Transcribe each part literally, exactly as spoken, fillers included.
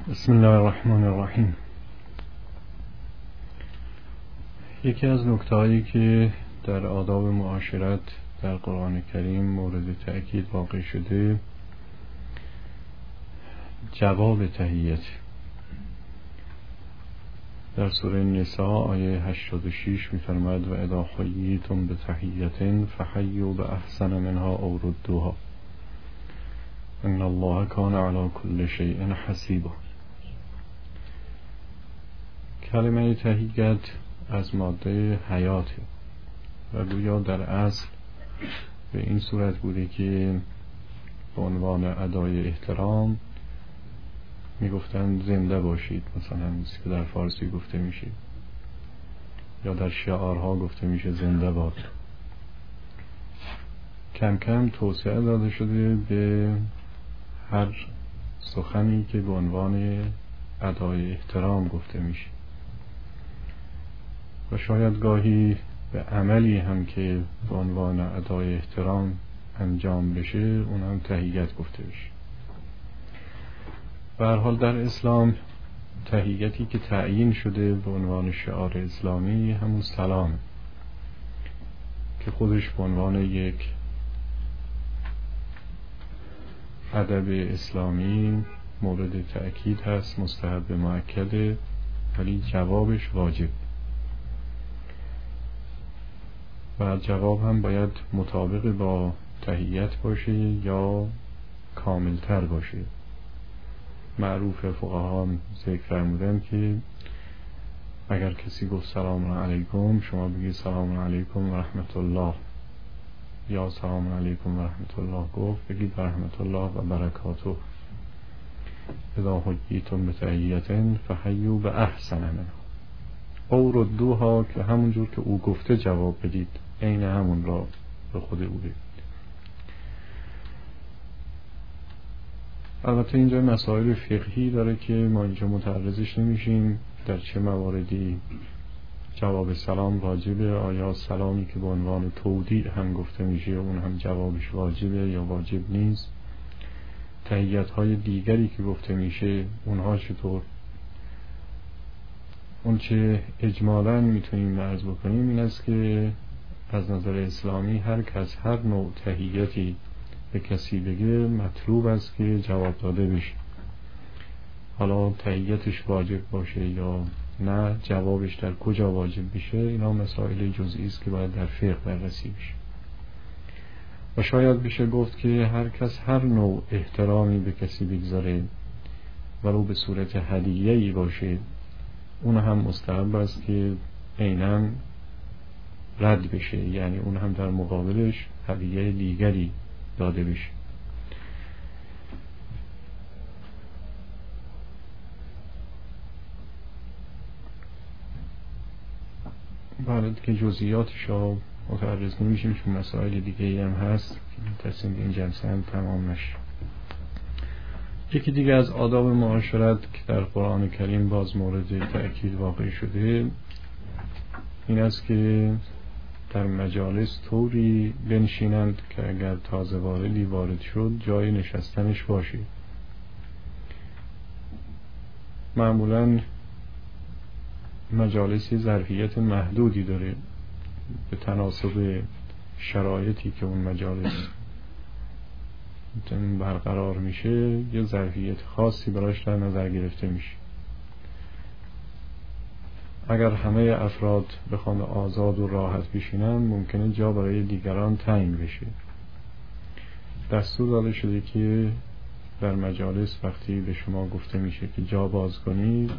بسم الله الرحمن الرحیم. یکی از نکته‌هایی که در آداب معاشرت در قرآن کریم مورد تأکید واقع شده جواب تحیت. در سوره نساء آیه هشتاد و شش می‌فرماید و اذا حییتم بتحیة فحیوا باحسن منها او ردوها ان الله کان علی کل شیء حسیبا. کلمه تحیت از ماده حیاته و گویا در اصل به این صورت بوده که به عنوان ادای احترام میگفتن زنده باشید، مثلا چیزی که در فارسی گفته میشه یا در شعارها گفته میشه زنده باد. کم کم توسعه داده شده به هر سخنی که به عنوان ادای احترام گفته میشه و شاید گاهی به عملی هم که به عنوان ادای احترام انجام بشه اون هم تحیت گفته بشه. به هر حال در اسلام تحیتی که تعیین شده به عنوان شعار اسلامی همون سلام که خودش به عنوان یک ادب اسلامی مورد تأکید هست، مستحب مؤکده، ولی جوابش واجب و جواب هم باید مطابق با تحیت باشه یا کاملتر باشه. معروف فقها ذکر فرمودن که اگر کسی گفت سلام علیکم شما بگید سلام علیکم و رحمت الله، یا سلام علیکم و رحمت الله گفت بگید و رحمت الله و برکاته. اذا حییتم بتحیة فحیوا باحسن منها او ردوها، که همونجور که او گفته جواب بدید، عین همون را به خود او بدید. البته اینجا مسائل فقهی داره که ما اینجا متعرضش نمیشیم. در چه مواردی جواب سلام واجبه؟ آیا سلامی که به عنوان تودیع هم گفته میشه اون هم جوابش واجبه یا واجب نیست؟ تحیت های دیگری که گفته میشه اونها چطور؟ اون چه اجمالاً میتونیم عرض بکنیم این است که از نظر اسلامی هر کس هر نوع تحیتی به کسی بگه مطلوب است که جواب داده بشه. حالا تحیتش واجب باشه یا نه، جوابش در کجا واجب بشه، اینا مسائل جزئی است که باید در فقه بررسی بشه. و شاید بشه گفت که هر کس هر نوع احترامی به کسی بگذاره ولو به صورت هدیه‌ای باشه اون هم مستحب است که عیناً رد بشه، یعنی اون هم در مقابلش هدیه دیگری داده بشه. باید که جزئیاتش رو متعرض نمیشیم چون مسائل دیگه هم هست که تصمیم این جلسه هم تمام نشه. یکی دیگه از آداب معاشرت که در قرآن کریم باز مورد تأکید واقع شده این است که در مجالس طوری بنشینند که اگر تازه واردی وارد شد جای نشستنش باشه. معمولاً مجالسی ظرفیت محدودی داره به تناسب شرایطی که اون مجالس برقرار میشه، یه ظرفیت خاصی براش در نظر گرفته میشه. اگر همه افراد بخوان آزاد و راحت بشینن ممکنه جا برای دیگران تنگ بشه. دستور داده شده که در مجالس وقتی به شما گفته میشه که جا باز کنید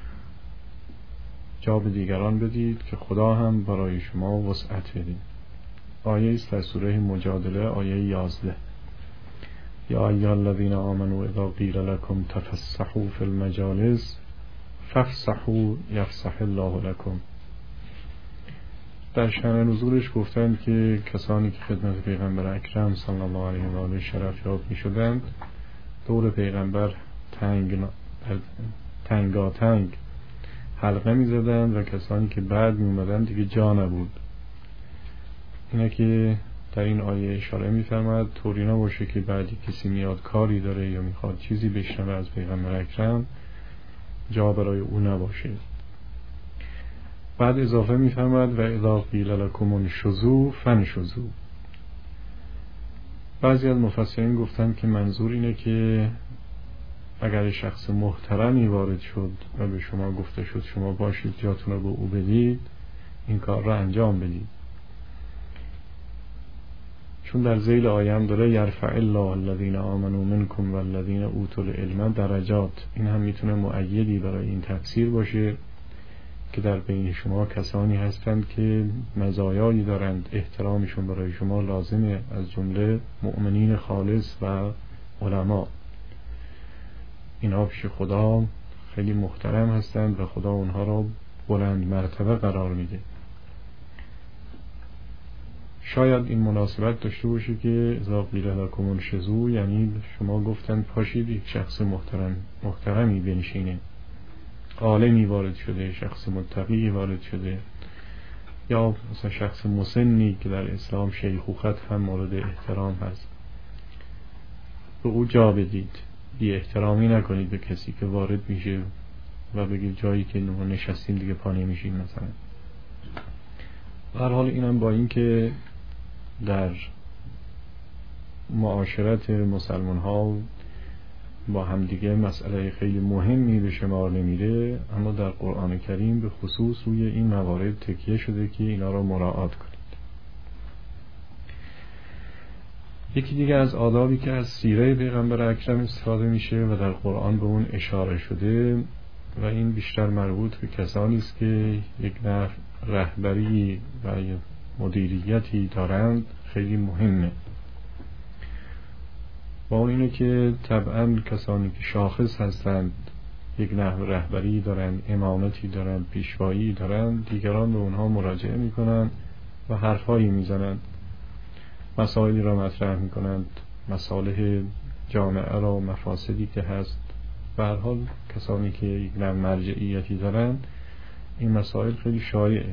جا به دیگران بدید که خدا هم برای شما وسعت بده. آیه است در سوره مجادله آیه یازده: یا ایها الذین آمنوا اذا قیل لکم تفسحوا فی المجالس فافسحوا یفسح الله لکم. در شأن نزولش گفتند که کسانی که خدمت پیغمبر اکرم صلی الله علیه و آله شرف یاب می شدند دور پیغمبر تنگ تنگا تنگ حلقه می زدند و کسانی که بعد می اومدند دیگه جا نبود. اینه که در این آیه اشاره می فرماید طوری نباشه که بعدی کسی میاد کاری داره یا میخواد چیزی بشنوه از پیغمبر اکرم جا برای او نباشه. بعد اضافه می‌فرماید و اذا قیل لکم انشزوا فانشزوا. بعضی از مفسرین گفتن که منظور اینه که اگر شخص محترمی وارد شد و به شما گفته شد شما باشید جاتون رو به او بدید، این کار را انجام بدید، چون در ذیل آیه هم داره یرفع الله الذین آمنوا منکم والذین اوتوا العلم درجات. این هم میتونه مؤیدی برای این تفسیر باشه که در بین شما کسانی هستند که مزایایی دارند، احترامشون برای شما لازمه، از جمله مؤمنین خالص و علما. اینها پیش خدا خیلی محترم هستند و خدا اونها را بلند مرتبه قرار میده. شاید این مناسبت داشته باشه که اذا قیل لکم انشزوا یعنی شما گفتن پاشید یک شخص محترم محترمی بنشینه، عالمی وارد شده، شخص متقی وارد شده، یا مثلا شخص مسنی که در اسلام شیخوخت هم مورد احترام هست، به او جا بدید، بی احترامی نکنید به کسی که وارد میشه و بگید جایی که ما نشستیم دیگه پا نمیشیم مثلا. هر حال اینم با این که در معاشرت مسلمان ها با همدیگه مسئله خیلی مهمی به شمار نمیره، اما در قرآن کریم به خصوص روی این موارد تکیه شده که اینا را مراعات کنید. یکی دیگه از آدابی که از سیره پیغمبر اکرم استفاده میشه و در قرآن به اون اشاره شده و این بیشتر مربوط به کسانی است که یک نوع رهبری و مدیریتی دارند، خیلی مهمه. با اون اینه که طبعا کسانی که شاخص هستند، یک نحو رهبری دارند، امامتی دارند، پیشوایی دارند، دیگران به اونها مراجعه میکنند و حرفایی میزنند، مسائلی را مطرح میکنند، مصالح جامعه را، مفاسدی که هست. به هر حال کسانی که یک نحو مرجعیتی دارند این مسائل خیلی شایعه.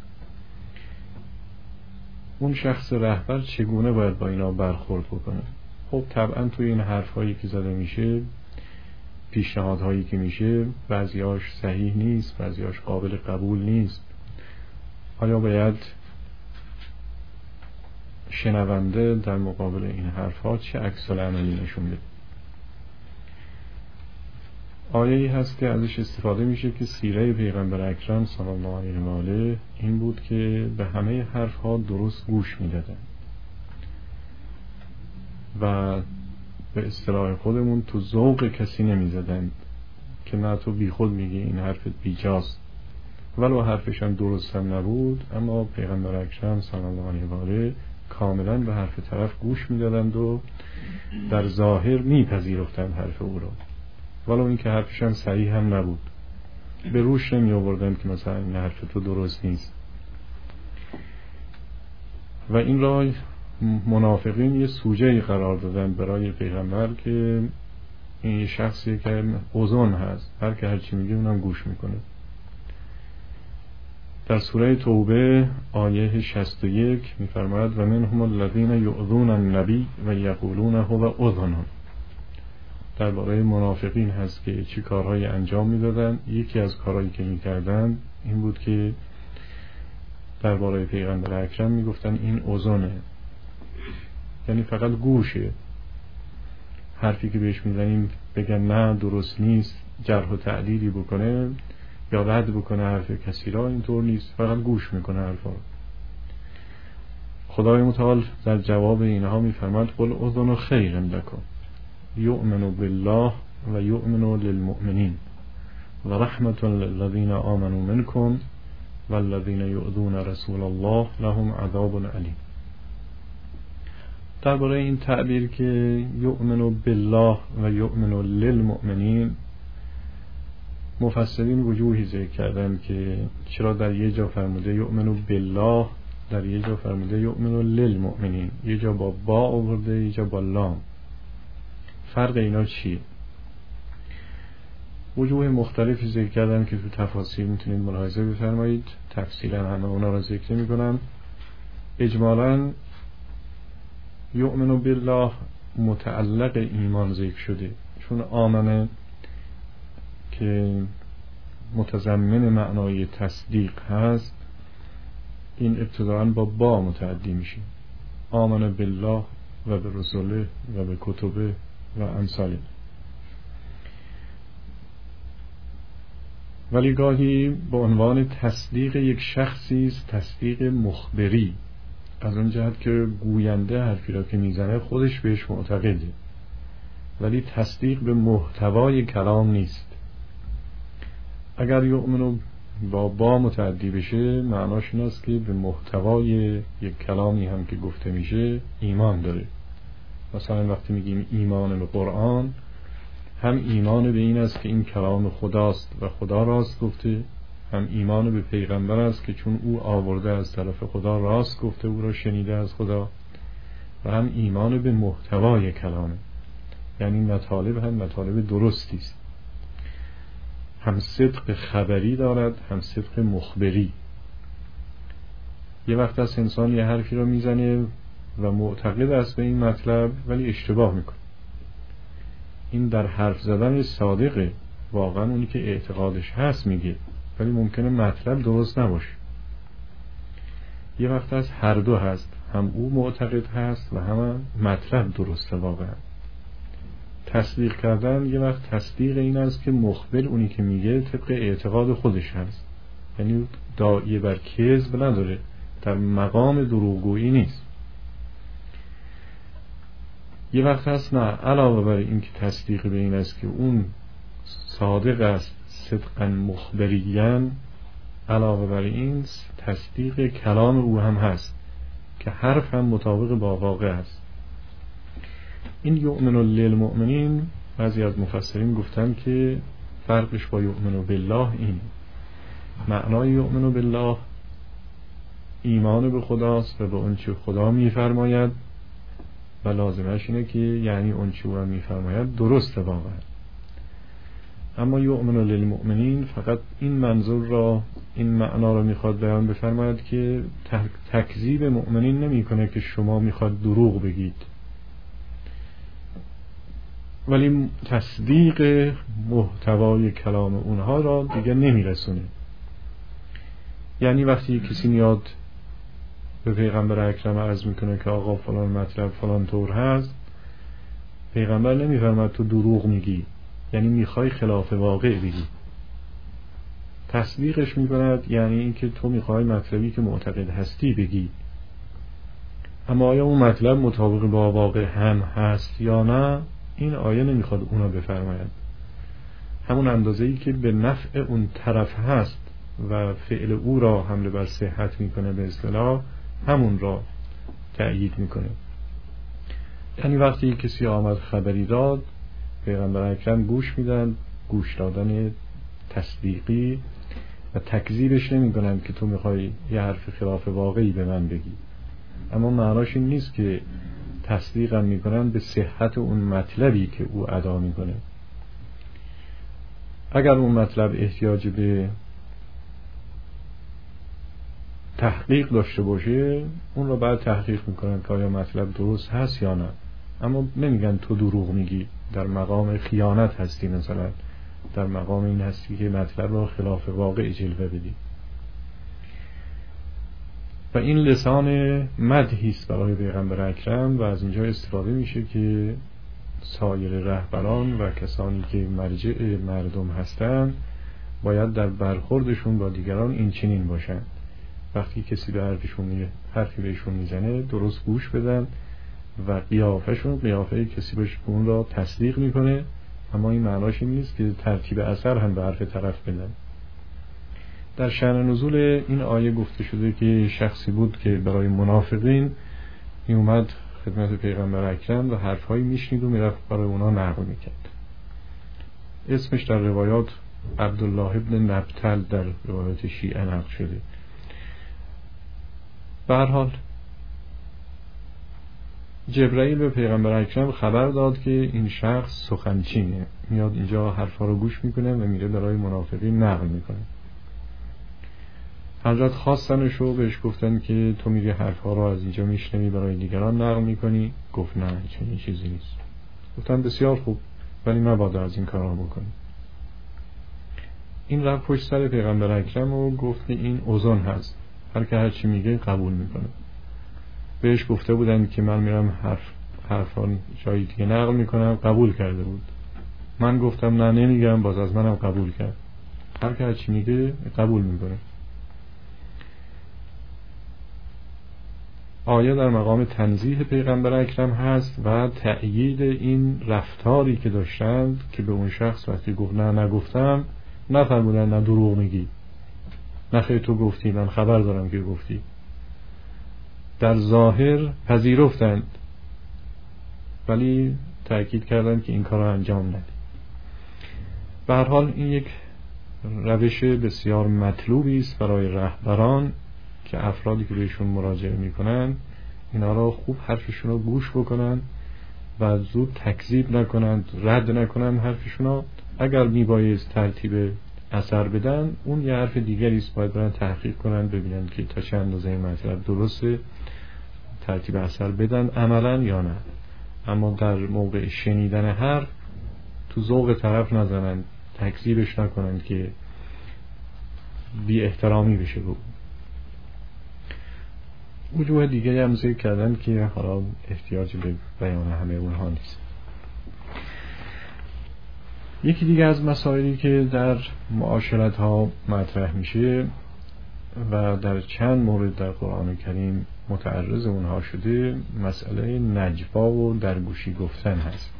اون شخص رهبر چگونه باید با اینا برخورد بکنه؟ خب طبعا توی این حرفایی که زده میشه، پیشنهادهایی که میشه، بعضیاش صحیح نیست، بعضیاش قابل قبول نیست. آیا باید شنونده در مقابل این حرفها چه عکس العملی نشون بده؟ آیه‌ای هست که ازش استفاده میشه که سیره پیغمبر اکرم صلی الله علیه و آله این بود که به همه حرفها درست گوش میدادن و به اصطلاح خودمون تو ذوق کسی نمیزدن که نه تو بی خود میگی این حرفت بیجاست، ولو حرفش هم درست هم نبود، اما پیغمبر اکرم صلی الله علیه و آله کاملا به حرف طرف گوش میدادند و در ظاهر میپذیرفتند حرف او را، ولو این که حرفش هم صحیح هم نبود، به روش نمی آوردند که مثلا این حرف تو درست نیست. و این را منافقین یه سوژه‌ای قرار دادن برای پیغمبر که این شخصی که اوزون هست، هر که هرچی میگه اونم گوش میکنه. در سوره توبه آیه شصت و یک میفرماید و منهم الذین یؤذون النبی و یقولون هو اذن. درباره منافقین هست که چی کارهایی انجام میدادن. یکی از کارهایی که میکردن این بود که درباره پیغمبر اکرم میگفتن این اذنه، یعنی فقط گوشه، حرفی که بهش میزنیم بگن نه درست نیست، جرح و تعدیلی بکنه یا رد بکنه حرف کسی را، اینطور نیست، فقط گوش میکنه حرفا. خدای متعال در جواب اینها میفرماد قل اذن خیر لکم یؤمن بالله و یؤمن للمؤمنین و رحمت للذین آمنوا منکم والذین یؤذون رسول الله لهم عذاب علیم. درباره این تعبیر که یؤمن بالله و یؤمن للمؤمنین، مفسرین وجوهی ذکر کردن که چرا در یه جا فرموده یؤمن بالله، در یه جا فرموده یؤمن للمؤمنین، یه جا با با آورده، یه جا با لام. فرق اینا چیه؟ وجوه مختلفی ذکر کردن که تو تفاسیر میتونید ملاحظه بفرمایید، تفصیلا همه اونا را ذکر میکنم. اجمالاً یؤمن بالله متعلق ایمان ذکر شده، چون آمنه که متضمن معنای تصدیق هست، این ابتداءً با با متعدی میشه. آمن بالله و به رسوله و به کتبه و امثال. ولی گاهی به عنوان تصدیق یک شخصی است، تصدیق مخبری، از اون جهت که گوینده حرفی را که میزنه خودش بهش معتقده، ولی تصدیق به محتوای کلام نیست. اگر یؤمنو با با متعدی بشه، معناش این است که به محتوای یک کلامی هم که گفته میشه ایمان داره. مثلا وقتی میگیم ایمان به قرآن، هم ایمان به این است که این کلام خداست و خدا راست گفته، هم ایمان به پیغمبر است که چون او آورده از طرف خدا راست گفته، او را شنیده از خدا، و هم ایمان به محتوای کلامه، یعنی مطالب هم مطالب درستی است، هم صدق خبری دارد هم صدق مخبری. یه وقت از انسان یه حرفی رو میزنه و معتقد است به این مطلب ولی اشتباه میکنه. این در حرف زدن صادقه، واقعا اونی که اعتقادش هست میگه، ولی ممکنه مطلب درست نباشه. یه وقت از هر دو هست، هم او معتقد هست و هم مطلب درسته. واقعا تصدیق کردن یه وقت تصدیق این است که مخبر اونی که میگه طبق اعتقاد خودش هست، یعنی داعیه بر کذب نداره، در مقام دروغگویی نیست. یه وقت هست نه، علاوه بر این که تصدیق به این است که اون صادق است صدقا مخبریان، علاوه بر این تصدیق کلام او هم هست که حرف هم مطابق با واقع است. این یؤمن للمؤمنین، بعضی از مفسرین گفتن که فرقش با یؤمن بالله این معنای یؤمن بالله ایمان به خداست و به اون چه خدا میفرماید، و لازمش اینه که یعنی اون چه او میفرماید درسته واقعا. اما یؤمن للمؤمنین فقط این منظور را، این معنا را میخواد بیان بفرماید که تکذیب مؤمنین نمیکنه که شما میخواد دروغ بگید، ولی تصدیق محتوای کلام اونها را دیگه نمیرسونه. یعنی وقتی کسی میاد به پیغمبر اکرم عرض میکنه که آقا فلان مطلب فلان طور هست، پیغمبر نمیفرماید تو دروغ میگی، یعنی میخوای خلاف واقع بگی. تصدیقش میکند یعنی اینکه تو میخوای مطلبی که معتقد هستی بگی، اما آیا اون مطلب مطابق با واقع هم هست یا نه، این آیه نمیخواد اونا بفرماید. همون اندازه‌ای که به نفع اون طرف هست و فعل او را حمل بر صحت میکنه به اصطلاح، همون را تأیید میکنه. یعنی وقتی کسی آمد خبری داد، پیغمبر اکرم گوش میدن، گوش دادن تصدیقی، و تکذیبش نمیکنن که تو میخوای یه حرف خلاف واقعی به من بگی. اما معناش این نیست که تصدیقم میکنن به صحت اون مطلبی که او ادا میکنه. اگر اون مطلب احتیاج به تحقیق داشته باشه، اون رو بعد تحقیق میکنن که آیا مطلب درست هست یا نه. اما نمیگن تو دروغ میگی، در مقام خیانت هستی، مثلا در مقام این هستی که مطلب رو خلاف واقع جلوه بدی. و این لسان مدحی است برای پیغمبر اکرم، و از اینجا استفاده میشه که سایر رهبران و کسانی که مرجع مردم هستند باید در برخوردشون با دیگران این چنین باشن. وقتی کسی به حرفشون میگه، حرفی بهشون میزنه، درست گوش بدن و قیافهشون قیافه کسی باشه که اون را تصدیق میکنه، اما این معناش این نیست که ترتیب اثر هم به حرف طرف بدن. در شأن نزول این آیه گفته شده که شخصی بود که برای منافقین می اومد خدمت پیغمبر اکرم و حرفهایی میشنید و میرفت برای اونا نقل میکرد. اسمش در روایات عبدالله ابن نبتل در روایات شیعه نقل شده. به هر حال جبرائیل به پیغمبر اکرم خبر داد که این شخص سخنچینه، میاد اینجا حرفا رو گوش میکنه و میره برای منافقین نقل میکنه. حضرت خواستنش و بهش گفتن که تو میری حرفا رو از اینجا میشنوی برای دیگران نقل میکنی؟ گفت نه، چنین چیزی نیست. گفتن بسیار خوب، ولی مبادا از این کارا بکنی. این رفت پشت سر پیغمبر اکرم و گفت که این اوزان هست، هر که هر چی میگه قبول میکنه. بهش گفته بودن که من میرم حرف حرفان جایی دیگه نقل میکنم، قبول کرده بود. من گفتم نه نمیگم، باز از منم قبول کرد. هر که هر چی میگه قبول میکنه. آیه در مقام تنزیه پیغمبر اکرم هست و تأیید این رفتاری که داشتند که به اون شخص وقتی گفت نه نگفتم، نفرمودن نه دروغ میگی، نه خیلی تو گفتی، من خبر دارم که گفتی. در ظاهر پذیرفتند ولی تأکید کردند که این کار رو انجام ندید. به هر حال این یک روش بسیار مطلوبی است برای رهبران که افرادی که بهشون مراجعه میکنن اینا را خوب حرفشون رو گوش بکنن و زود تکذیب نکنند، رد نکنند حرفشون رو. اگر میبایست ترتیب اثر بدن، اون یه حرف دیگری است، باید برن تحقیق کنن ببینن که تا چند اندازه این مطلب درسته، ترتیب اثر بدن عملا یا نه. اما در موقع شنیدن حرف تو ذوق طرف نزنن، تکذیبش نکنن که بی احترامی بشه. بود وجوه دیگه هم ذکر کردن که حالا احتیاج به بیان همه اونها نیست. یکی دیگه از مسائلی که در معاشرت ها مطرح میشه و در چند مورد در قرآن کریم متعرض اونها شده، مسئله نجوا و درگوشی گفتن هست.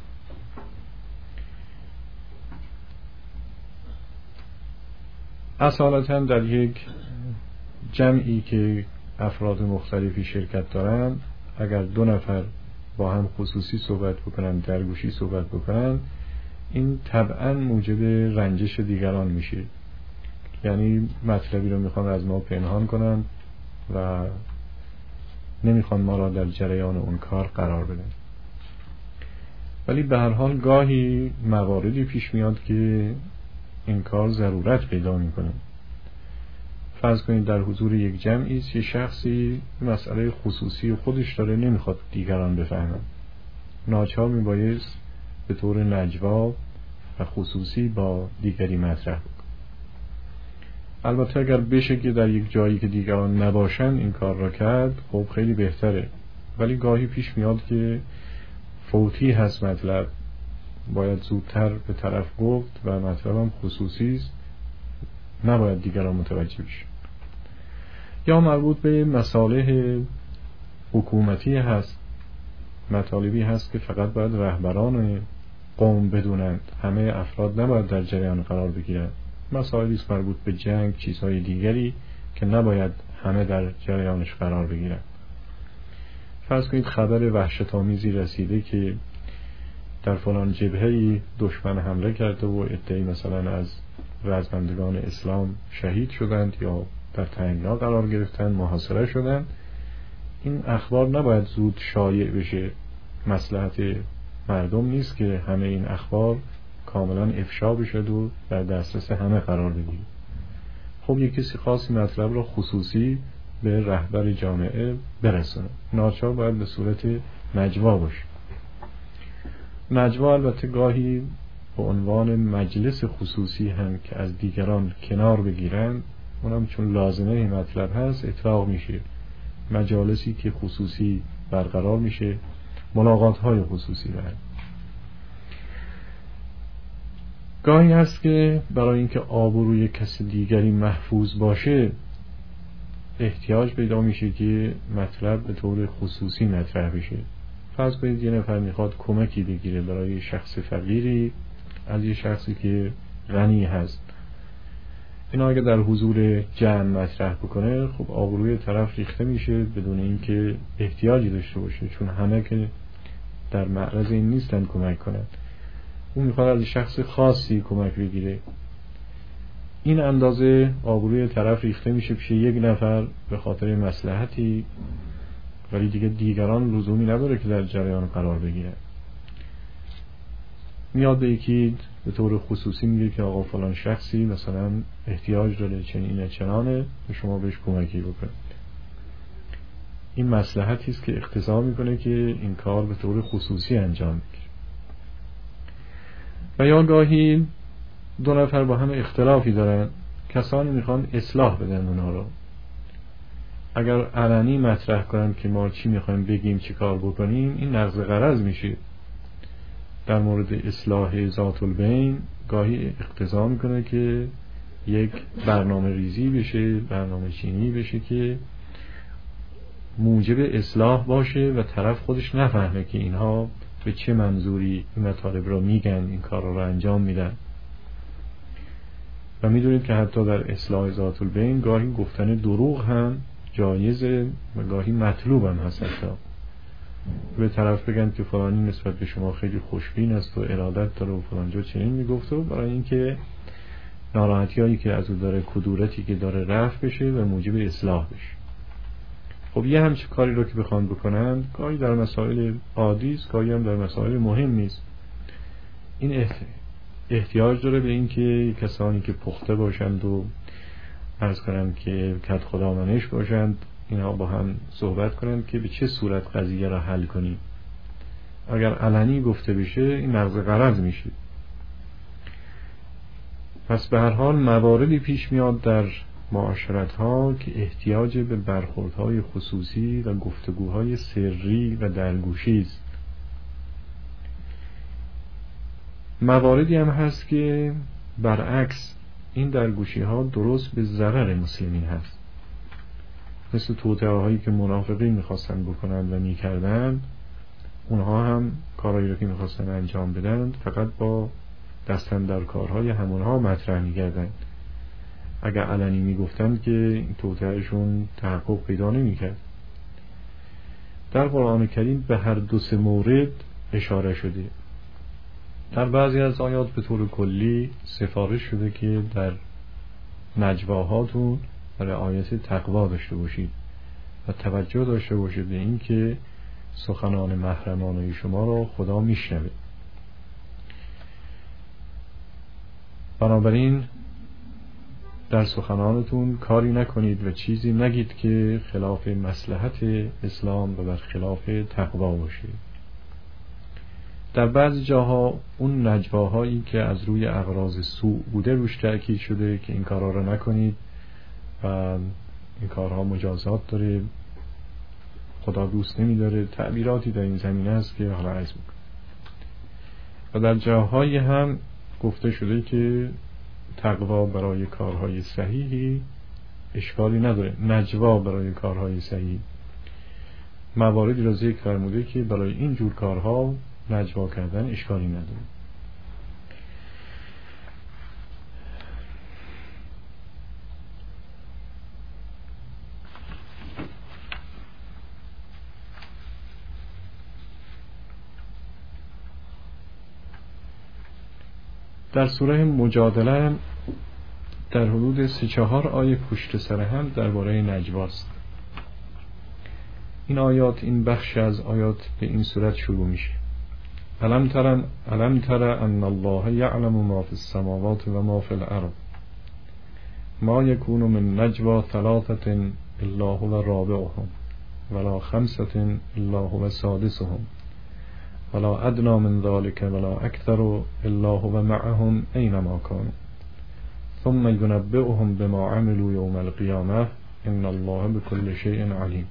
اصالتا در یک جمعی که افراد مختلفی شرکت دارن، اگر دو نفر با هم خصوصی صحبت بکنن، درگوشی صحبت بکنن، این طبعا موجب رنجش دیگران میشه. یعنی مطلبی رو میخوان از ما پنهان کنن و نمیخوان ما را در جریان اون کار قرار بدن. ولی به هر حال گاهی مواردی پیش میاد که این کار ضرورت پیدا میکنه. فرض کنید در حضور یک جمعی است، یه شخصی مسئله خصوصی خودش داره، نمیخواد دیگران بفهمن، ناچار میبایست به طور نجوا و خصوصی با دیگری مطرح بکن. البته اگر بشه که در یک جایی که دیگران نباشن این کار را کرد، خب خیلی بهتره. ولی گاهی پیش میاد که فوتی هست مطلب، باید زودتر به طرف گفت و مطلب هم خصوصی است، نباید دیگران متوجه بشن. یا مربوط به مصالح حکومتی هست، مطالبی هست که فقط باید رهبران قوم بدونند، همه افراد نباید در جریان قرار بگیرند. مسائلی است مربوط به جنگ، چیزهای دیگری که نباید همه در جریانش قرار بگیرند. فرض کنید خبر وحشت‌آمیزی رسیده که در فلان جبهه‌ای دشمن حمله کرده و عده‌ای مثلا از رزمندگان اسلام شهید شدند یا در تنگنا قرار گرفتند، محاصره شدند. این اخبار نباید زود شایع بشه. مصلحت مردم نیست که همه این اخبار کاملا افشا بشه و در دسترس همه قرار بگیره. خب یک کسی خاصی مطلب را خصوصی به رهبر جامعه برسونه، ناچار باید به صورت نجوا باشه. نجوا البته گاهی به عنوان مجلس خصوصی هم که از دیگران کنار بگیرن، اونم چون لازمه این مطلب هست اطلاق میشه. مجالسی که خصوصی برقرار میشه، ملاقات های خصوصی برد. گاهی هست که برای اینکه آبروی کسی دیگری محفوظ باشه احتیاج پیدا میشه که مطلب به طور خصوصی مطرح بشه. فرض کنید یه نفر میخواد کمکی بگیره برای شخص فقیری از یه شخصی که غنی هست. اینا اگه در حضور جمع مطرح بکنه، خب آبروی طرف ریخته میشه بدون اینکه احتیاجی داشته باشه، چون همه که در معرض این نیستن کمک کنن. اون میخواد از شخص خاصی کمک بگیره، این اندازه آبروی طرف ریخته میشه پیش یک نفر به خاطر مصلحتی، ولی دیگه دیگران لزومی نداره که در جریان قرار بگیره. میاد به یکی به طور خصوصی میگه که آقا فلان شخصی مثلا احتیاج داره چنینه چنانه، به شما بهش کمکی بکنید. این مصلحتی است که اقتضا میکنه که این کار به طور خصوصی انجام بگیره. و یا گاهی دو نفر با هم اختلافی دارن، کسانی میخوان اصلاح بدن اونها رو. اگر علنی مطرح کنن که ما چی میخوایم بگیم، چی کار بکنیم، این نقض غرض میشه. در مورد اصلاح ذات البین گاهی اقتضا میکنه که یک برنامه ریزی بشه، برنامه چینی بشه که موجب اصلاح باشه و طرف خودش نفهمه که اینها به چه منظوری این مطالب رو میگن، این کار رو انجام میدن. و میدونید که حتی در اصلاح ذات البین گاهی گفتن دروغ هم جایزه و گاهی مطلوب هم هست. حتی به طرف بگن که فلانی نسبت به شما خیلی خوشبین است و ارادت داره و فلانجا چنین میگفته، و برای اینکه ناراحتی هایی که از او داره، کدورتی که داره رفع بشه و موجب اصلاح بشه. خب یه همچه کاری رو که بخوان بکنن، گاهی در مسائل عادی است، گاهی هم در مسائل مهم نیست. این احتیاج داره به این که کسانی که پخته باشند و عرض کنم که کد خدامنش باشند، اینا با هم صحبت کنند که به چه صورت قضیه را حل کنیم. اگر علنی گفته بشه این نقض غرض میشه. پس به هر حال مواردی پیش میاد در معاشرت ها که احتیاج به برخوردهای خصوصی و گفتگوهای سری و درگوشی است. مواردی هم هست که برعکس این درگوشی ها درست به ضرر مسلمین هست، مثل توطئه هایی که منافقین میخواستن بکنن و میکردن. اونها هم کارهایی رو که میخواستن انجام بدن فقط با دستن در کارهای همونها مطرح میکردن. اگر علنی میگفتن که این توطئهشون تحقق پیدا نمیکرد. در قرآن کریم به هر دو سه مورد اشاره شده. در بعضی از آیات به طور کلی سفارش شده که در نجواهاتون رعایت تقوا داشته باشید و توجه داشته باشید به این که سخنان محرمانه شما را خدا میشنوه. بنابراین در سخنانتون کاری نکنید و چیزی نگید که خلاف مصلحت اسلام و بر خلاف تقوا باشه. در بعضی جاها اون نجواهایی که از روی اغراض سوء بوده روش تأکید شده که این کارها را نکنید و این کارها مجازات داره، خدا دوست نمی داره. تعبیراتی در این زمینه است که حالا عرض میکنم. و در جاهایی هم گفته شده که تقوا برای کارهای صحیحی اشکالی نداره، نجوا برای کارهای صحیح. مواردی را ذکر فرموده که برای این جور کارها نجوا کردن اشکالی نداره. در سوره مجادله در حدود سه چهار آیه پشت سر هم درباره نجواست. این آیات، این بخش از آیات به این صورت شروع میشه: الم تر الم تر ان الله یعلم ما فی السماوات و ما فی الارض ما یکون من نجوا ثلاثه الا هو رابعهم ولا خمسه الا هو سادسهم ولا ادنى من ذلك ولا اکثر الا هو معهم اینما كانوا ثم ينبئهم بما عملوا يوم القيامه ان الله بكل شيء عليم.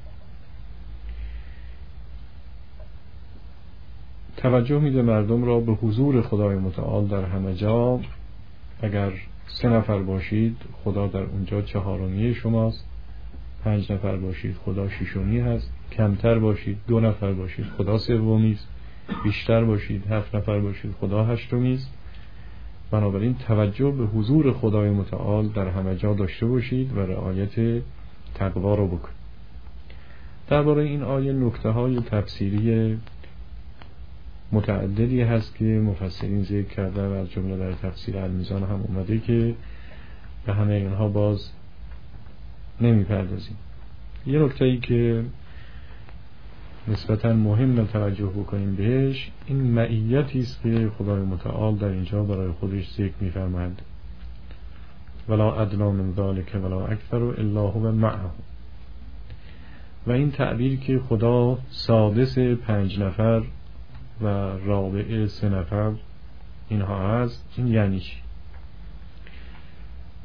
توجه میده مردم را به حضور خدای متعال در همه جا. اگر سه نفر باشید خدا در اونجا چهارمی شماست، پنج نفر باشید خدا ششمی هست، کمتر باشید دو نفر باشید خدا سومی است، بیشتر باشید هفت نفر باشید خدا هشتمی است. بنابراین توجه به حضور خدای متعال در همه جا داشته باشید و رعایت تقوا رو بکنید. درباره این آیه نکته های تفسیری متعددی هست که مفسرین ذکر کرده و از جمله در تفسیر المیزان هم اومده که به همه اینها باز نمیپردازیم. یه نکته‌ای که نسبتاً مهم توجه بکنیم بهش، این معیتی است که خدای متعال در اینجا برای خودش ذکر می‌فرماید: ولا ادنى من ذلك ولا اکثر الا هو معه. و این تعبیر که خدا سادس پنج نفر و رابع سه نفر اینها هست، این یعنی چی؟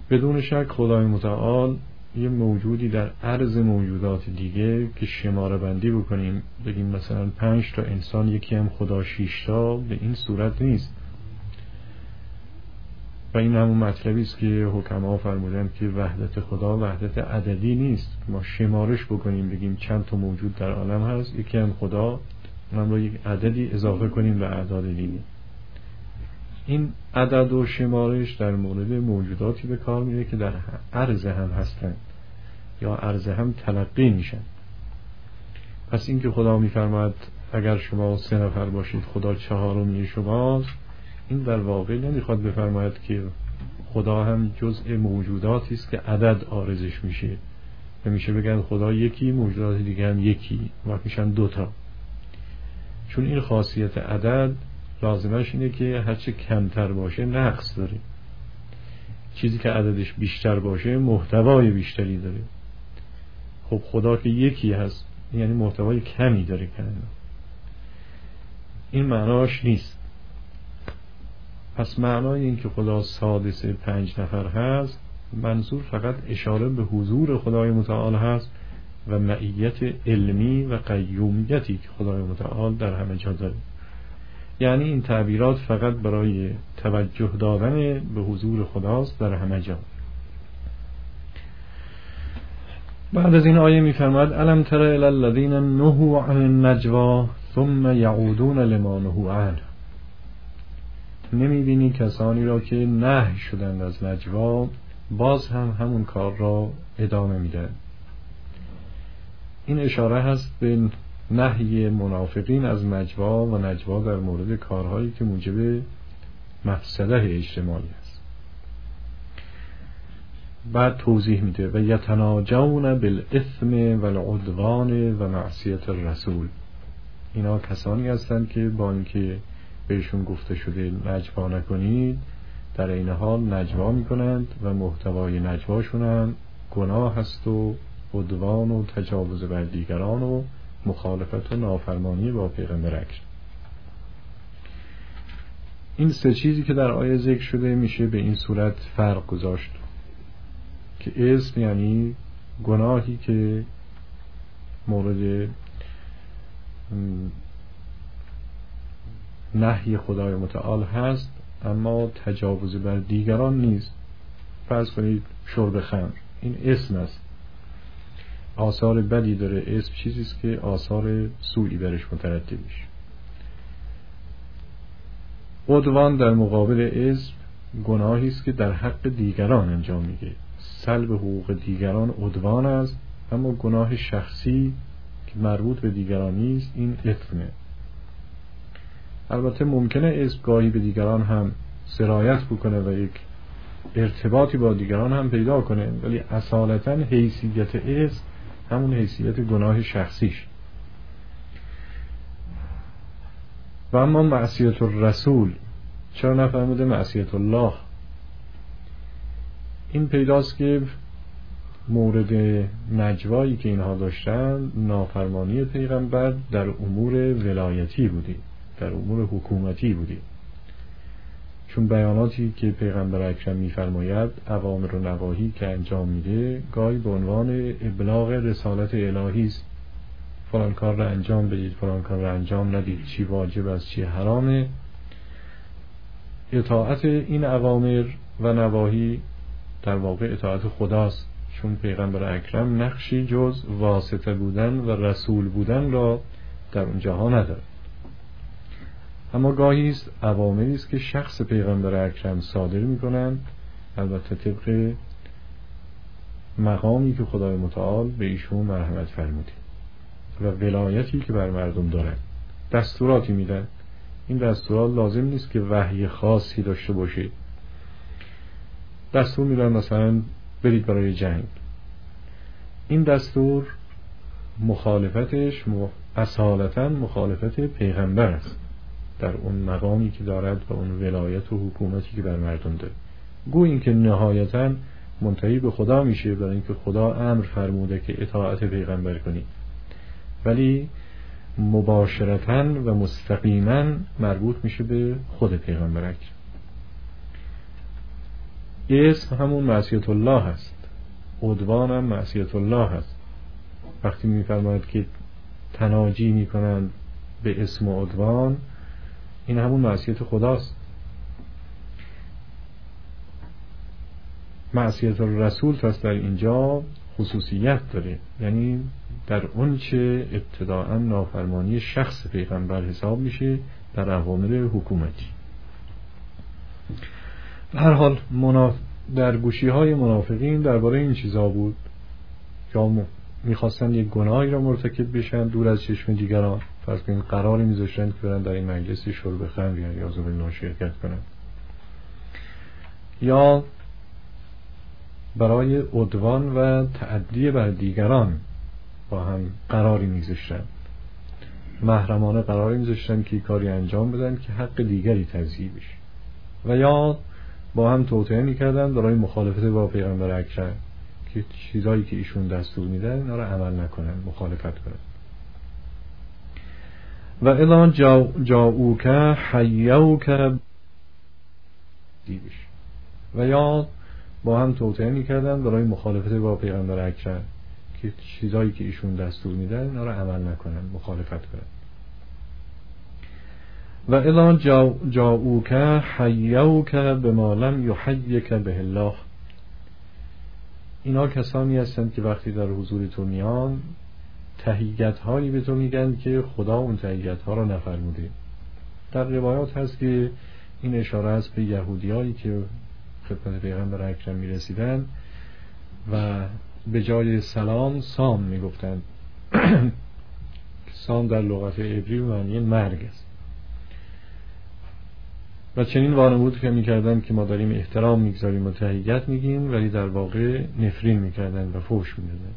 بدون شک خدای متعال یه موجودی در عرض موجودات دیگه که شماره بندی بکنیم بگیم مثلا پنج تا انسان یکی هم خدا شش تا، به این صورت نیست. و این همون مطلبی است که حکما فرمودند که وحدت خدا وحدت عددی نیست. ما شمارش بکنیم بگیم چند تا موجود در عالم هست، یکی هم خدا، اونم رو یک عددی اضافه کنیم به اعداد دیگه. این عدد و شمارش در مورد موجوداتی به کار میره که در عرض هم هستن یا عرض هم تلقی میشن. پس این که خدا میفرماد اگر شما سه نفر باشید خدا چهارمی شماست، این در واقع نمیخواد بفرماید که خدا هم جزء موجوداتی است که عدد عارضش میشه و میشه بگن خدا یکی، موجودات دیگه هم یکی، وقت میشن دوتا. چون این خاصیت عدد لازمش اینه که هرچه کمتر باشه نقص داره، چیزی که عددش بیشتر باشه محتوای بیشتری داره. خب خدا که یکی هست یعنی محتوای کمی داره کنه، این معناش نیست. پس معنای این که خدا سادس پنج نفر هست منظور فقط اشاره به حضور خدای متعال هست و معیت علمی و قیومیتی که خدای متعال در همه جا داره. یعنی این تعبیرات فقط برای توجه دادن به حضور خداست در همه جا. بعد از این آیه می‌فرماید الم تر الی الذین نهوا عن النجوا ثم یعودون لما نهوا عنه. نمی‌بینی کسانی را که نهی شدند از نجوا باز هم همون کار را ادامه میدن. این اشاره هست به نهی منافقین از نجوا و نجوا در مورد کارهایی که موجب مفسده اجتماعی است. بعد توضیح میده و یتناجون بالاثم والعدوان و معصیت الرسول. اینا کسانی هستند که با اینکه بهشون گفته شده نجوا نکنید در این حال نجوا میکنند و محتوای نجواشون هم گناه هست و عدوان و تجاوز بر دیگران و مخالفت و نافرمانی با پیغمبر اکرم. این سه چیزی که در آیه ذکر شده میشه به این صورت فرق گذاشت که اسم یعنی گناهی که مورد نهی خدای متعال هست اما تجاوز بر دیگران نیست. فرض کنید شرب خمر، این اسم است، آثار بدی داره. اسم چیزی است که آثار سوئی برش مترتب میشه. عدوان در مقابل اسم گناهی است که در حق دیگران انجام میگه. سلب حقوق دیگران عدوان است، اما گناه شخصی که مربوط به دیگران نیست این اثمه. البته ممکنه اسم گاهی به دیگران هم سرایت بکنه و یک ارتباطی با دیگران هم پیدا کنه، ولی اصالتا حیثیت اسم همون حیثیت گناه شخصیش. و اما معصیت الرسول، چرا نفرموده معصیت الله؟ این پیداست که مورد نجوایی که اینها داشتن نافرمانی پیغمبر در امور ولایتی بودی، در امور حکومتی بودی. چون بیاناتی که پیغمبر اکرم می‌فرماید، اوامر و نواهی که انجام میده گاهی به عنوان ابلاغ رسالت الهی است. فلان کار را انجام بدید، فلان کار را انجام ندید، چی واجب است چی حرامه. اطاعت این اوامر و نواهی در واقع اطاعت خداست، چون پیغمبر اکرم نقشی جز واسطه بودن و رسول بودن را در اون جهان ندارد. اما گاهی است اوامری است که شخص پیغمبر اکرم صادر می‌کنند، البته طبق مقامی که خدای متعال به ایشون مرحمت فرموده و ولایتی که بر مردم دارند. دستوراتی میدن. این دستورات لازم نیست که وحی خاصی داشته باشه. دستور میدن مثلا برید برای جنگ. این دستور مخالفتش اصالتا مخالفت پیغمبر است در اون مقامی که دارد و اون ولایت و حکومتی که بر مردم داره. گو این که نهایتا منتهی به خدا میشه، برای اینکه خدا امر فرموده که اطاعت پیغمبر کنی، ولی مباشرتاً و مستقیما مربوط میشه به خود پیغمبر اکرم. اسم همون معصیت الله هست، عدوان هم معصیت الله هست. وقتی میفرماید که تناجی میکنند به اسم و عدوان، این همون معصیت خداست. معصیت الرسول پس در اینجا خصوصیت داره، یعنی در اون چه ابتداءً نافرمانی شخص پیغمبر حساب میشه در اوامر حکومتی. به هر حال مناف... در گوشی های منافقین درباره این چیزا بود که میخواستن یک گناهی را مرتکب بشن دور از چشم دیگران، فرض کنید قراری میذاشتن که برن در این مجلس شرب خمر یا یازو بالله شرکت کنن، یا برای عدوان و تعدی بر دیگران با هم قراری میذاشتن، محرمانه قراری میذاشتن که کاری انجام بدن که حق دیگری تضییع بشه، و یا با هم توطئه میکردن برای مخالفت با پیغمبر اکرم که چیزایی که ایشون دستور میدن اینا رو عمل نکنن، مخالفت کنن. و اذا جاءوک حیوک دیبش، و یا با هم توطئه میکردن برای مخالفت با پیغمبر اکرم که چیزایی که ایشون دستور میدن اینا رو عمل نکنن، مخالفت کنن. و اذا جاءوک حیوک بما لم یحیک به الله، اینا کسانی هستند که وقتی در حضور تو میان تحییت هایی به تو میگن که خدا اون تحییت ها رو نفرموده. در روایات هست که این اشاره است به یهودی هایی که خدمت پیغمبر اکرم میرسیدن و به جای سلام سام میگفتند. سام در لغت عبری معنی مرگ است و چنین وانمود که میکردن که ما داریم احترام میگذاریم و تحییت میگیم، ولی در واقع نفرین میکردن و فحش میدادن.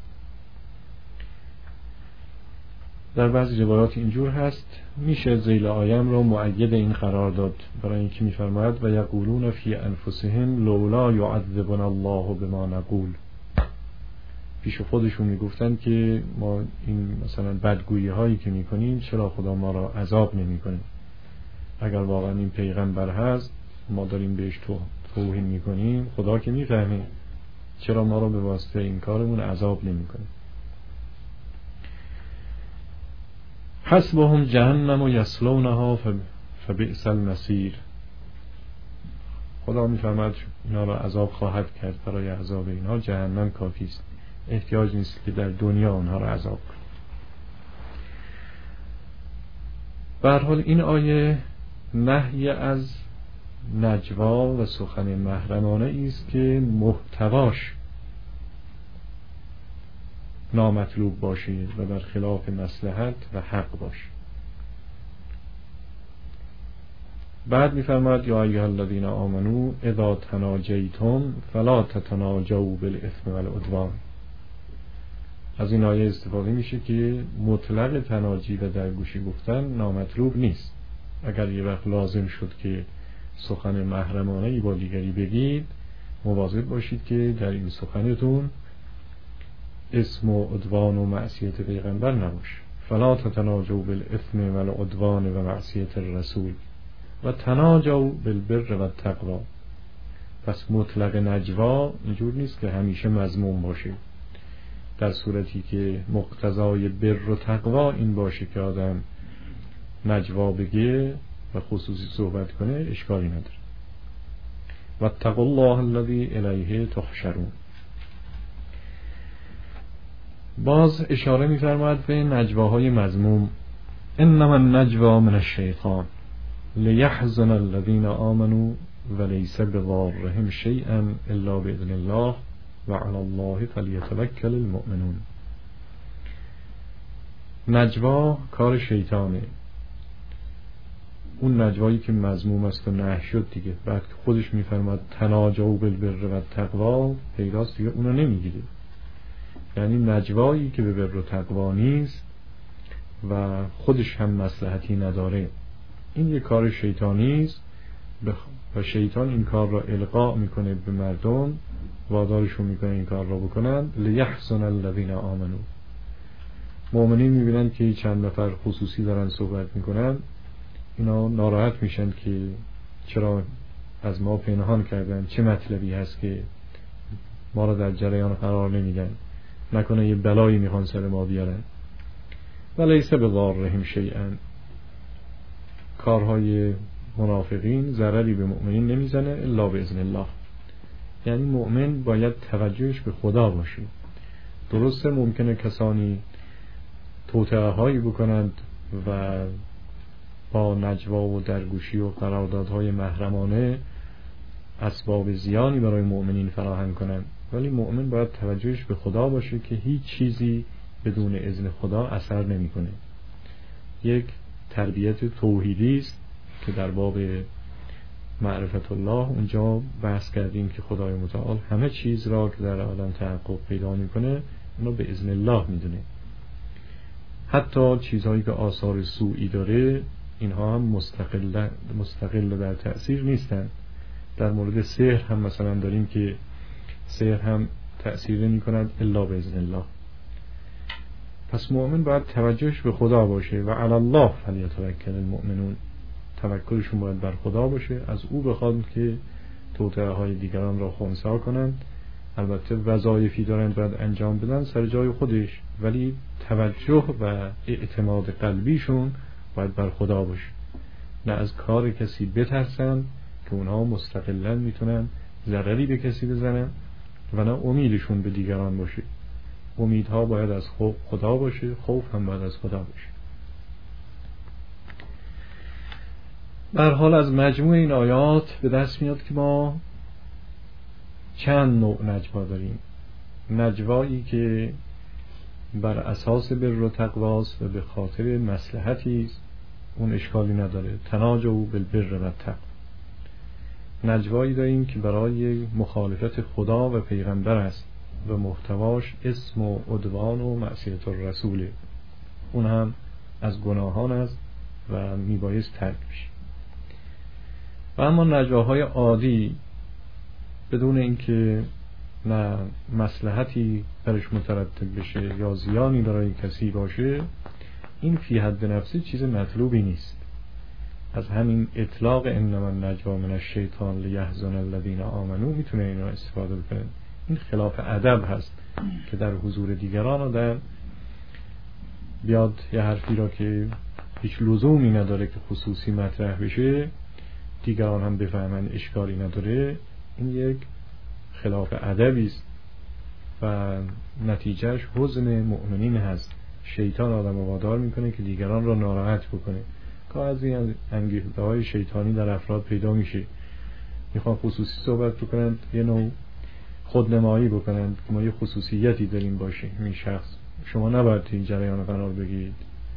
در بعضی روایات اینجور هست، میشه ذیل آیم رو مؤید این قرار داد، برای اینکه میفرماید و یقولون فی انفسهم لولا یعذبنا الله بما نقول، پیش خودشون میگفتن که ما این مثلا بدگویی هایی که میکنیم چرا خدا ما را عذاب نمیکنه؟ اگر واقعا این پیغمبر هست ما داریم بهش تو توهین میکنیم، خدا که میفهمه، چرا ما را به واسطه این کارمون عذاب نمیکنه؟ حسبهم جهنم و یصلونها فبئس المصیر، خدا میفرماید اینا را عذاب خواهد کرد، برای عذاب اینها جهنم کافی است، احتیاج نیست که در دنیا اونها را عذاب کنه. به هر حال این آیه نهی از نجوا و سخن محرمانه است که محتواش نامطلوب باشه و بر خلاف مصلحت و حق باشه. بعد میفرماید یا ایها الذین آمنوا اذا تناجیتم فلا تتناجوا بالاثم والعدوان. از این آیه استفاده میشه که مطلق تناجی و درگوشی گفتن نامطلوب نیست. اگر یه وقت لازم شد که سخن محرمانه‌ای با دیگری بگید، مواظب باشید که در این سخنتون اسم و عدوان و معصیت پیغمبر نباشه. فلا تتناجوا بالاثم والعدوان و معصیت الرسول و تناجوا بالبر و التقوا. پس مطلق نجوا اینجور نیست که همیشه مذموم باشه، در صورتی که مقتضای بر و تقوا این باشه که آدم نجوا بگه و خصوصی صحبت کنه، اشکالی نداره. و اتقوا الله الذی الیه تحشرون. باز اشاره می‌فرماید به نجواهای مذموم. انما النجوا من الشیطان لیحزن الذین آمنوا ولیس بضارهم شیئا الا باذن الله و علی الله فلیتوکل المؤمنون. نجوا کار شیطانه، اون نجوایی که مذموم است و نهی شد دیگه. بعد خودش میفرماد تناجوا بالبر و التقوا، پیداست دیگه اونو نمیگیره. یعنی نجوایی که به بر و تقوا نیست و خودش هم مصلحتی نداره، این یه کار شیطانی است و شیطان این کار را القا میکنه به مردم، وادارشون میکنه این کار را بکنن. لیحزن الذین آمنوا، مؤمنین میبینن که چند نفر خصوصی دارن صحبت میکنن، اینا ناراحت میشن که چرا از ما پنهان کردن، چه مطلبی هست که ما را در جریان قرار نمیدن، نکنه یه بلایی میخوان سر ما بیارن. ولیس بضارهم شیئا، کارهای منافقین ضرری به مؤمنین نمیزنه الا باذن الله. یعنی مؤمن باید توجهش به خدا باشه. درسته ممکنه کسانی توطئه هایی بکنند و با نجوا و درگوشی و قراردادهای محرمانه اسباب زیانی برای مؤمنین فراهم کنند، ولی مؤمن باید توجهش به خدا باشه که هیچ چیزی بدون اذن خدا اثر نمیکنه. یک تربیت توحیدی است که در باب معرفت الله اونجا بحث کردیم که خدای متعال همه چیز را که در عالم تحقق پیدا میکنه اونو به اذن الله میدونه. حتی چیزهایی که آثار سوئی داره اینها هم مستقل مستقل در تأثیر نیستن. در مورد سحر هم مثلا داریم که سحر هم تأثیر نمی کند الا باذن الله. پس مؤمن باید توجهش به خدا باشه و علی الله فلیتوکل المؤمنون، توکلشون باید بر خدا باشه، از او بخواد که توطئه های دیگران را خنثی کنند. البته وظایفی دارند باید انجام بدن سر جای خودش، ولی توجه و اعتماد قلبیشون باید بر خدا باشه، نه از کار کسی بترسن که اونها مستقلاً میتونن ضرری به کسی بزنن، و نه امیدشون به دیگران باشه. امیدها باید از خدا باشه، خوف هم باید از خدا باشه. در حال از مجموع این آیات به دست میاد که ما چند نوع نجوا داریم. نجوایی که بر اساس بر و تقواست و به خاطر مصلحتی است، اون اشکالی نداره، تناجوا بالبر و التقوا. نجوایی داریم که برای مخالفت خدا و پیغمبر است و محتواش اسم و عدوان و معصیت الرسوله، اون هم از گناهان است و میبایست ترک بشه. و اما نجواهای عادی بدون اینکه نه مصلحتی برش مترتب بشه یا زیانی برای کسی باشه، این فی حد نفسی چیز مطلوبی نیست. از همین اطلاق انما النجوا من الشیطان لیحزن الذین آمنوا میتونه اینو استفاده بکنه. این خلاف ادب هست که در حضور دیگران آدم بیاد یه حرفی را که هیچ لزومی نداره که خصوصی مطرح بشه دیگران هم بفهمن اشکالی نداره. این یک خلاف ادبی است و نتیجهش حزن مؤمنین هست. شیطان آدم رو وادار میکنه که دیگران را ناراحت بکنه. که از این انگیزه های شیطانی در افراد پیدا میشه، میخوان خصوصی صحبت بکنند، یه نوع خودنمایی بکنند که ما یه خصوصیتی داریم باشه این شخص، شما نباید این جریان قرار بگیرید.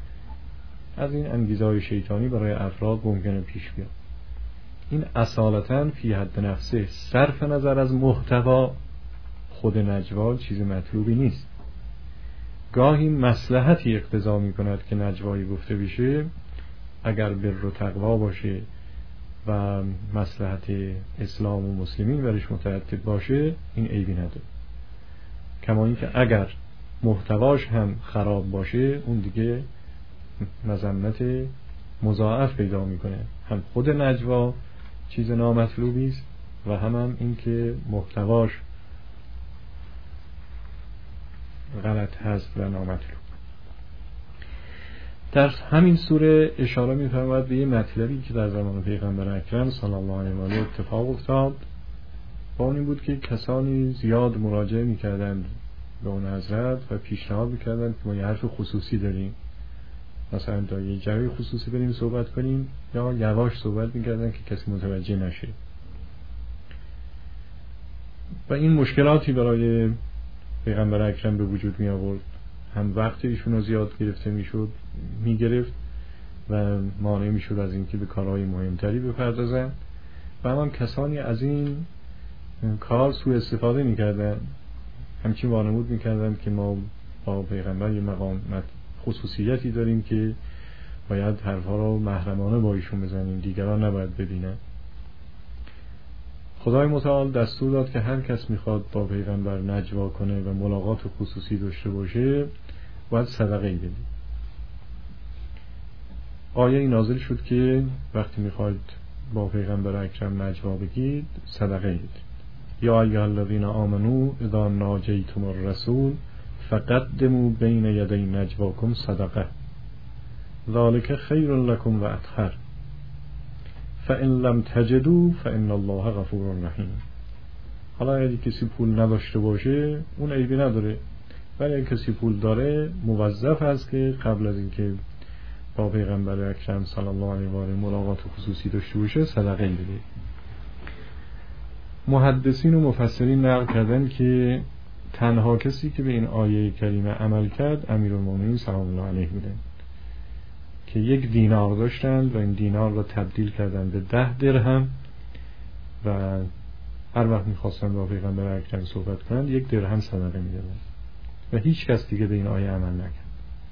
از این انگیزه های شیطانی برای افراد ممکنه پیش بیاد. این اصالتاً فی حد نفسه، صرف نظر از محتوا خود نجوا چیز مطلوبی نیست. گاهی مصلحتی اقتضا میکند که نجوایی گفته بشه، اگر بر و تقوا باشه و مصلحت اسلام و مسلمین برش مترتب باشه این عیبی نداره. کما اینکه اگر محتواش هم خراب باشه اون دیگه مذمت مضاعف پیدا میکنه. هم خود نجوا چیز نامطلوبی است و هم هم این که محتواش غلط هست و نامطلوب. در همین سوره اشاره می‌فرماید به یه مطلبی که در زمان پیغمبر اکرم صلی الله علیه و آله اتفاق افتاد. با اون بود که کسانی زیاد مراجعه می‌کردند به اون حضرت و پیشنهاد می‌کردند که ما یه حرف خصوصی داریم، مثلا تا یه جای خصوصی بریم صحبت کنیم، یا یواش صحبت می‌کردند که کسی متوجه نشه. و این مشکلاتی برای پیغمبر اکرم به وجود می آورد. هم وقت ایشون رو زیاد گرفته می شد می گرفت و مانع می شد از اینکه به کارهای مهمتری بپردازن، و هم, هم کسانی از این کار سوء استفاده می کردن، همچین وانمود می کردن که ما با پیغمبر یه مقام خصوصیتی داریم که باید حرفها رو محرمانه با ایشون بزنیم، دیگران نباید ببینن. خدای متعال دستور داد که هر کس میخواد با پیغمبر نجوا کنه و ملاقات خصوصی داشته باشه باید صدقه ای بده. آیه نازل شد که وقتی میخواید با پیغمبر اکرم نجوا بگید صدقه اید. یا ایها الذین آمنو اذا ناجیتم الرسول فقدموا بین یدی نجواکم صدقه ذلک خیر لکم و اطهر فان لم تجدوا فان الله غفور رحیم. حالا اگه کسی پول نداشته باشه اون عیبی نداره، ولی اگه کسی پول داره موظف است که قبل از اینکه با پیغمبر اکرم صلی الله علیه و آله ملاقات خصوصی داشته باشه صدقه بده. محدثین و مفسرین نقل کردن که تنها کسی که به این آیه کریمه عمل کرد امیرالمومنین سلام الله علیه بودن که یک دینار داشتند و این دینار را تبدیل کردن به ده درهم و هر وقت میخواستن با پیغمبر اکرم صحبت کنند یک درهم صدقه میدادن و هیچ کس دیگه به این آیه عمل نکرد.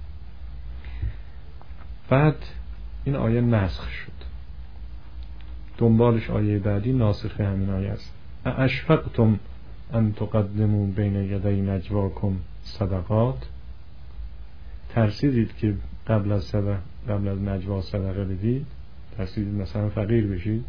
بعد این آیه نسخ شد، دنبالش آیه بعدی ناسخ همین آیه است. اشفقتم ان تقدموا بین یدی نجواکم صدقات، ترسیدید که قبل از صدقه قبل از نجوا صدقه بدید، ترسیدید مثلا فقیر بشید.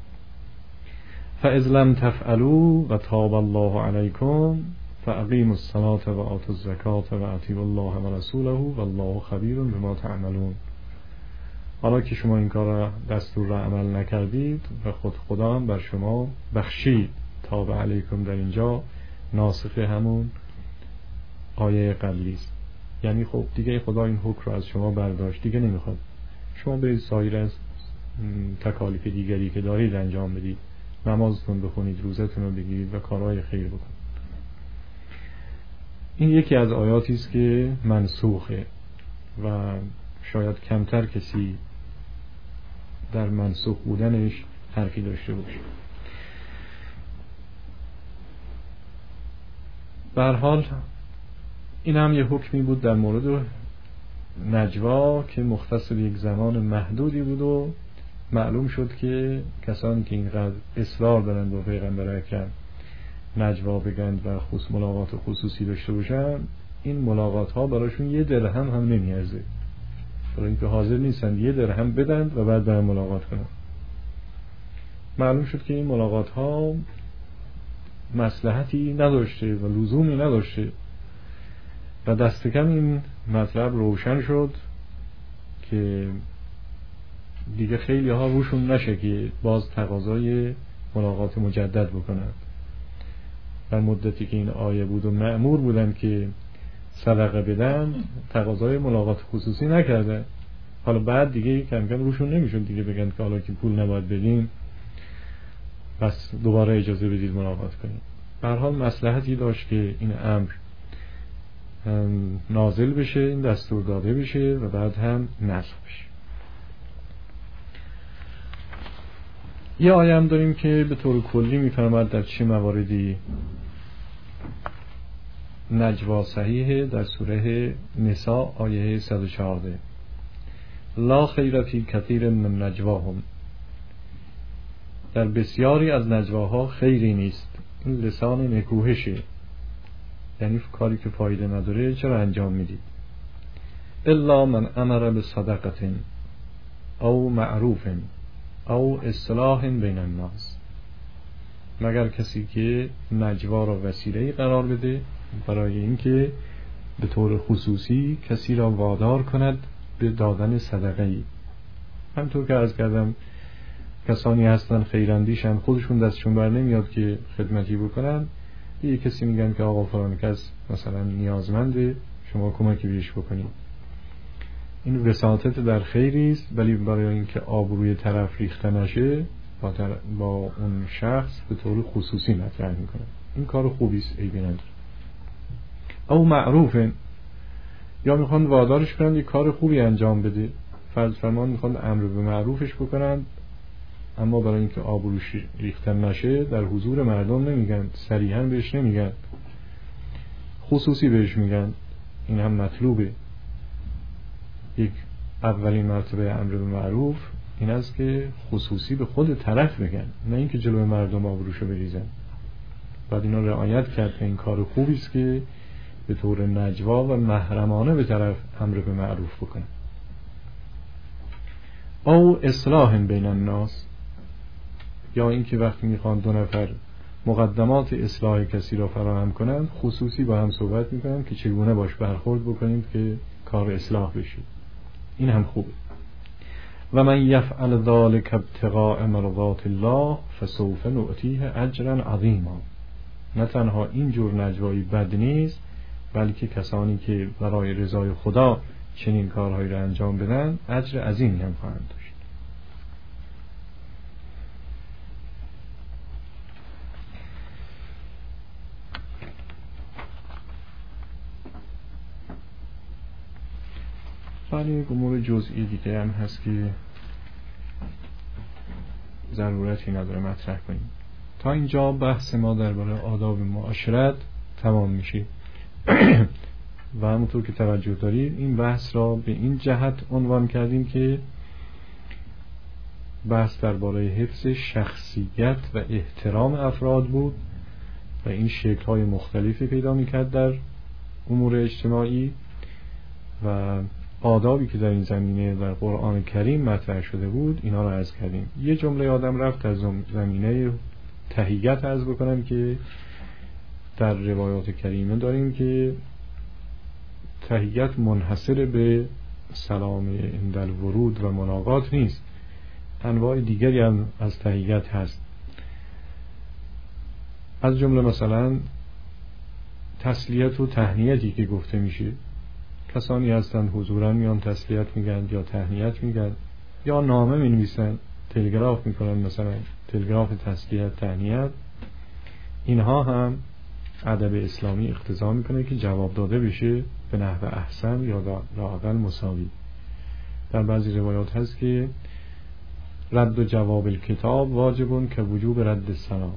فاذ لم تفعلوا و تاب الله علیکم فاقیموا الصلاة و آتوا الزکاة و اطیعوا الله و رسوله والله خبیر بما تعملون. حالا که شما این کار را دستور را عمل نکردید و خود خدا هم بر شما بخشید. تاب علیکم در اینجا ناسخ همون آیه قبلی است، یعنی خب دیگه خدا این حکم را از شما برداشت، دیگه نمیخواد شما برید سایر از تکالیف دیگری که دارید انجام بدید، نمازتون بخونید، روزتون رو بگیرید و کارهای خیر بکنید. این یکی از آیاتی است که منسوخه و شاید کمتر کسی در منسوخ بودنش حرفی داشته باشه. به هر حال این هم یه حکمی بود در مورد نجوا که مختص به یک زمان محدودی بود و معلوم شد که کسانی که اینقدر اصرار دارند با پیغمبر اکرم نجوا بگند و خصوص ملاقات خصوصی داشته باشن، این ملاقات ها براشون یه درهم هم نمیارزه، برای اینکه حاضر نیستند یه درهم بدن و بعد برای ملاقات کنن. معلوم شد که این ملاقات ها مصلحتی نداشته و لزومی نداشته و دست کم این مطلب روشن شد که دیگه خیلی ها روشون نشه که باز تقاضای ملاقات مجدد بکنند. در مدتی که این آیه بود و مأمور بودن که صدقه بدن تقاضای ملاقات خصوصی نکردن، حالا بعد دیگه کم کم روشون نمیشون دیگه بگن که حالا که پول نباید بدیم پس دوباره اجازه بدید ملاقات کنیم. به هر حال مصلحتی داشت که این امر نازل بشه، این دستور داده بشه و بعد هم نسخ بشه. یه آیه هم داریم که به طور کلی میفرماد در چه مواردی نجوا صحیحه، در سوره نساء آیه صد و چهارده لا خیر فی کثیر من نجواهم، در بسیاری از نجواها خیری نیست. این لسان نکوهشه، یعنی کاری که فایده نداره چرا انجام میدید. الا من امر بصدقه او معروف او اصلاح بین الناس، مگر کسی که نجوا را وسیله قرار بده برای اینکه به طور خصوصی کسی را وادار کند به دادن صدقه ای. همطور که عرض کردم کسانی هستن خیراندیشن، خودشون دستشون بر نمیاد که خدمتی بکنن، یه کسی میگن که آقا فلان کس مثلا نیازمنده شما کمکی بهش بکنید. این وساطت در خیری است، ولی برای اینکه آبروی طرف ریخته نشه با, در... با اون شخص به طور خصوصی مطرح میکنه. این کار خوبی است، عیبی نداره. او معروفه، یا میخوان وادارش کنند یک کار خوبی انجام بده، فرض فرمان میخوان امر به معروفش بکنند، اما برای اینکه آبروش ریخته نشه در حضور مردم نمیگن، صریحا بهش نمیگن، خصوصی بهش میگن. این هم مطلوبه. یک اولین مرتبه امر به معروف این است که خصوصی به خود طرف بگن، نه اینکه جلوی مردم آبروشو بریزن. بعد اینا رعایت کرد که این کار خوبی است که به طور نجوا و محرمانه به طرف امر به معروف بکنه. او اصلاح بین الناس، یا اینکه وقتی میخوان دو نفر مقدمات اصلاح کسی را فراهم کنند خصوصی با هم صحبت میکنند که چگونه باش برخورد بکنید که کار اصلاح بشه. این هم خوبه. و من یفعل ذلک ابتغاء مرضات الله فسوف نؤتیه اجرا عظیما. نه تنها این جور نجوایی بد نیست، بلکه کسانی که برای رضای خدا چنین کارهایی را انجام بدن اجر عظیمی هم خواهند داشت. ولی یک امور جزئی دیگه هم هست که ضرورتی نداره مطرح کنیم. تا اینجا بحث ما درباره آداب معاشرت تمام میشه و همونطور که توجه دارید این بحث را به این جهت عنوان کردیم که بحث درباره حفظ شخصیت و احترام افراد بود و این شکل‌های مختلفی پیدا می‌کرد در امور اجتماعی و آدابی که در این زمینه در قرآن کریم مطرح شده بود اینا را عرض کردیم. یه جمله آدم رفت از زمینه تحیت عرض بکنم که در روایات کریمه داریم که تحیت منحصر به سلام عند الورود و ملاقات نیست، انواع دیگری هم از تحیت هست. از جمله مثلا تسلیت و تهنیتی که گفته میشه، کسانی هستند حضورا میان تسلیت میگن یا تهنیت میگن یا نامه مینویسن، تلگراف میکنن، مثلا تلگراف تسلیت تهنیت. اینها هم ادب اسلامی اقتضا میکنه که جواب داده بشه به نحو احسن یا لااقل مساوی. در بعضی روایات هست که رد و جواب الکتاب واجبون که وجوب رد السلام.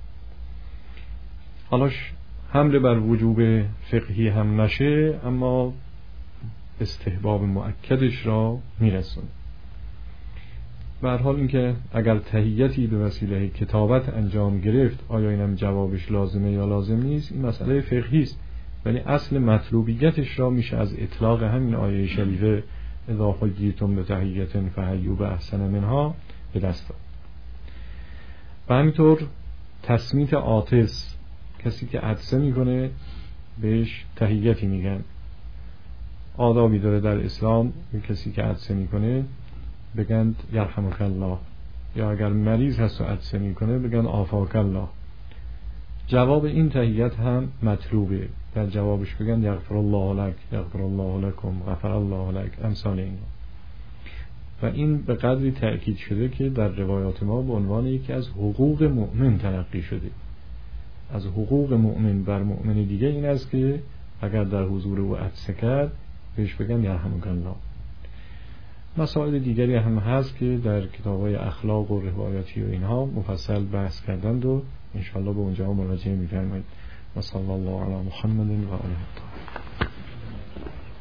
حالاش حمله بر وجوب فقهی هم نشه، اما استحباب مؤکدش را میرسونه. به هر حال اینکه اگر تحیتی به وسیله کتابت انجام گرفت آیا اینم جوابش لازمه یا لازم نیست، این مسئله فقهی است، ولی اصل مطلوبیتش را میشه از اطلاق همین آیه شریفه اذا حییتم بتحیة فحیوا باحسن منها به دست داد. و همینطور تسمیت عاطس، کسی که عطسه میکنه بهش تحیتی میگن. آدابی داره در اسلام، کسی که عطسه میکنه بگن یرحمک الله، یا اگر مریض هست و عطسه میکنه بگن عافاک الله. جواب این تحیت هم مطلوبه، در جوابش بگن یغفر الله لک، یغفر الله لکم، غفر الله لک، امثال این. و این به قدری تأکید شده که در روایات ما به عنوان یکی از حقوق مؤمن تلقی شده. از حقوق مؤمن بر مؤمن دیگه این است که اگر در حضور او عطسه کرد بهش بگن یرحمک الله. مسائل دیگری هم هست که در کتاب‌های اخلاق و روایاتی و اینها مفصل بحث کردند و انشاءالله به اونجا مراجعه می‌فرمایید. و صلی الله علی محمد و آله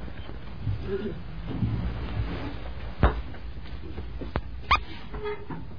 الطاهرین.